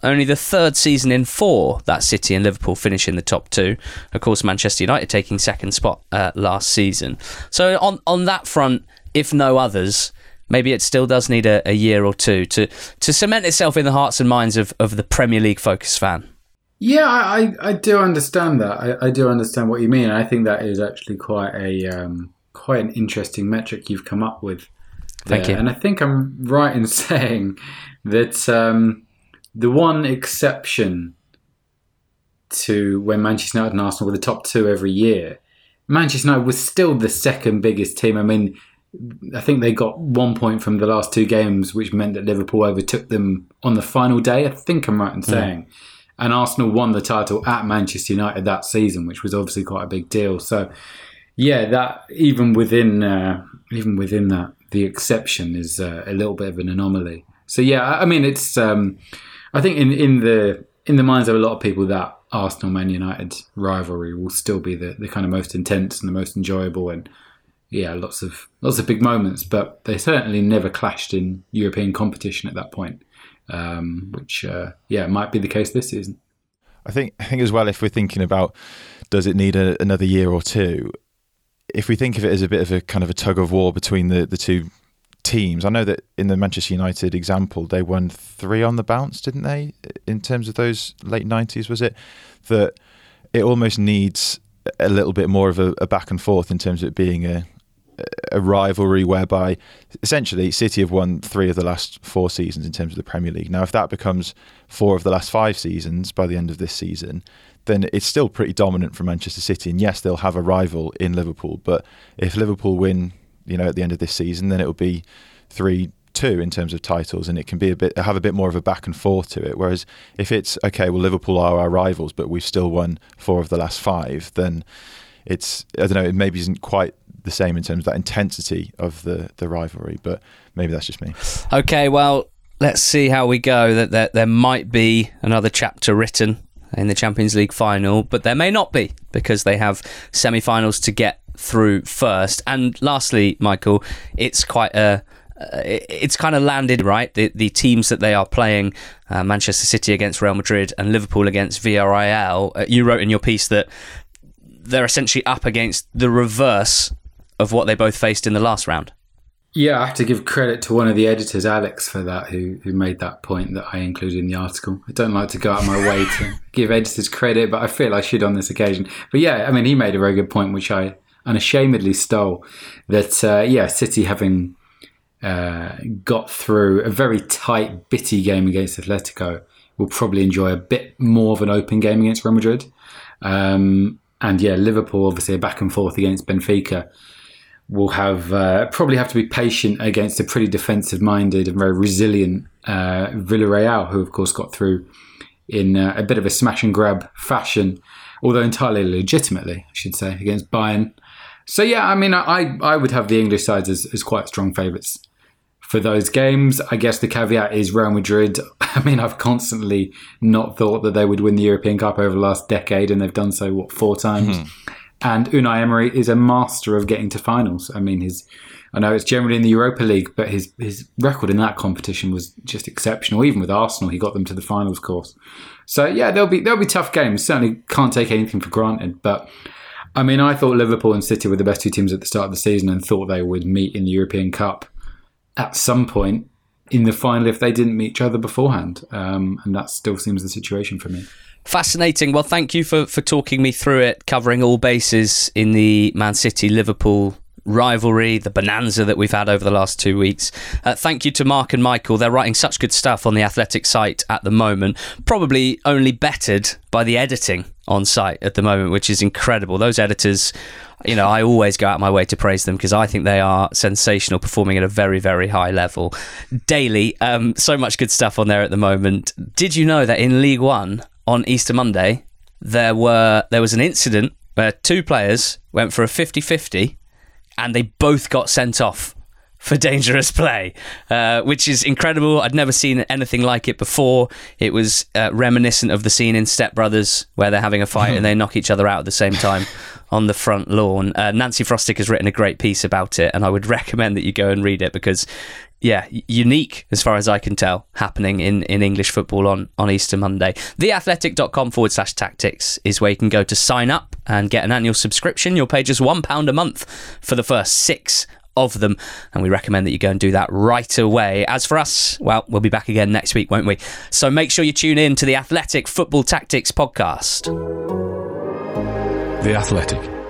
only the third season in four that City and Liverpool finish in the top two. Of course, Manchester United taking second spot uh, last season. So on, on that front, if no others, maybe it still does need a, a year or two to, to cement itself in the hearts and minds of, of the Premier League focused fan. Yeah, I, I do understand that. I, I do understand what you mean. I think that is actually quite a um, quite an interesting metric you've come up with there. Thank you. And I think I'm right in saying that um, the one exception to when Manchester United and Arsenal were the top two every year, Manchester United was still the second biggest team. I mean, I think they got one point from the last two games, which meant that Liverpool overtook them on the final day. I think I'm right in saying. Mm. And Arsenal won the title at Manchester United that season, which was obviously quite a big deal. So, yeah, that even within uh, even within that, the exception is uh, a little bit of an anomaly. So, yeah, I mean, it's um, I think in, in the in the minds of a lot of people, that Arsenal-Man United rivalry will still be the, the kind of most intense and the most enjoyable, and yeah, lots of lots of big moments. But they certainly never clashed in European competition at that point. Um, which, uh, yeah, might be the case this season. I think, I think as well, if we're thinking about does it need a, another year or two, if we think of it as a bit of a kind of a tug of war between the, the two teams, I know that in the Manchester United example, they won three on the bounce, didn't they? In terms of those late nineties, was it? That it almost needs a little bit more of a, a back and forth in terms of it being a a rivalry whereby essentially City have won three of the last four seasons in terms of the Premier League. Now, if that becomes four of the last five seasons by the end of this season, then it's still pretty dominant for Manchester City. And yes, they'll have a rival in Liverpool. But if Liverpool win, you know, at the end of this season, then it will be three two in terms of titles, and it can be a bit have a bit more of a back and forth to it. Whereas if it's okay, well, Liverpool are our rivals, but we've still won four of the last five, then it's, I don't know, it maybe isn't quite the same in terms of that intensity of the, the rivalry, but maybe that's just me. Okay, well, let's see how we go. That there, there might be another chapter written in the Champions League final, but there may not be, because they have semi-finals to get through first. And lastly, Michael, it's quite a uh, it's kind of landed right. The the teams that they are playing, uh, Manchester City against Real Madrid and Liverpool against Villarreal. Uh, you wrote in your piece that they're essentially up against the reverse of what they both faced in the last round. Yeah, I have to give credit to one of the editors, Alex, for that, who who made that point that I included in the article. I don't like to go out of my way to give editors credit, but I feel I should on this occasion. But yeah, I mean, he made a very good point, which I unashamedly stole, that, uh, yeah, City having uh, got through a very tight, bitty game against Atletico will probably enjoy a bit more of an open game against Real Madrid. Um, and yeah, Liverpool, obviously a back and forth against Benfica, will have uh, probably have to be patient against a pretty defensive-minded and very resilient uh, Villarreal, who of course got through in uh, a bit of a smash-and-grab fashion, although entirely legitimately, I should say, against Bayern. So yeah, I mean, I I would have the English sides as, as quite strong favourites for those games. I guess the caveat is Real Madrid. I mean, I've constantly not thought that they would win the European Cup over the last decade, and they've done so, what, four times? Mm-hmm. And Unai Emery is a master of getting to finals. I mean, his I know it's generally in the Europa League, but his his record in that competition was just exceptional. Even with Arsenal, he got them to the finals course. So yeah, there'll be there'll be tough games. Certainly can't take anything for granted. But I mean, I thought Liverpool and City were the best two teams at the start of the season, and thought they would meet in the European Cup at some point in the final if they didn't meet each other beforehand. Um, and that still seems the situation for me. Fascinating. Well, thank you for, for talking me through it, covering all bases in the Man City-Liverpool rivalry, the bonanza that we've had over the last two weeks. Uh, thank you to Mark and Michael. They're writing such good stuff on the Athletic site at the moment, probably only bettered by the editing on site at the moment, which is incredible. Those editors, you know, I always go out of my way to praise them because I think they are sensational, performing at a very, very high level daily. Um, so much good stuff on there at the moment. Did you know that in League One, on Easter Monday, there were there was an incident where two players went for a fifty-fifty and they both got sent off for dangerous play, uh, which is incredible. I'd never seen anything like it before. It was uh, reminiscent of the scene in Step Brothers where they're having a fight and they knock each other out at the same time on the front lawn. Uh, Nancy Frostick has written a great piece about it, and I would recommend that you go and read it because yeah, unique as far as I can tell, happening in, in English football on, on Easter Monday. theathletic.com forward slash tactics is where you can go to sign up and get an annual subscription. You'll pay just one pound a month for the first six of them, and we recommend that you go and do that right away. As for us, well, we'll be back again next week, won't we? So make sure you tune in to the Athletic Football Tactics podcast. The Athletic.